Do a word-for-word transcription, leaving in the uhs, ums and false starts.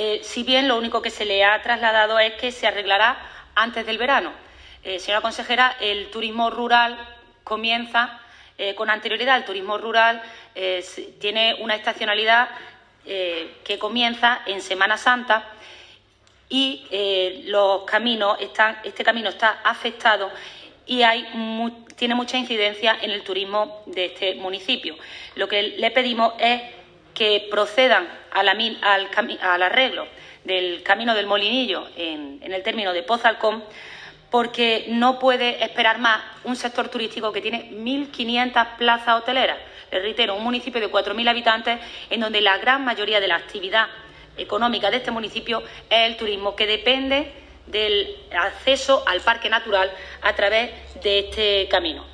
eh, si bien lo único que se le ha trasladado es que se arreglará antes del verano. Eh, señora consejera, el turismo rural comienza eh, con anterioridad. El turismo rural eh, tiene una estacionalidad eh, que comienza en Semana Santa y eh, los caminos están, este camino está afectado y hay mu tiene mucha incidencia en el turismo de este municipio. Lo que le pedimos es que procedan a la, al, al arreglo del camino del Molinillo en, en el término de Pozalcón, porque no puede esperar más un sector turístico que tiene mil quinientas plazas hoteleras. Les reitero, un municipio de cuatro mil habitantes en donde la gran mayoría de la actividad económica de este municipio es el turismo, que depende del acceso al parque natural a través de este camino.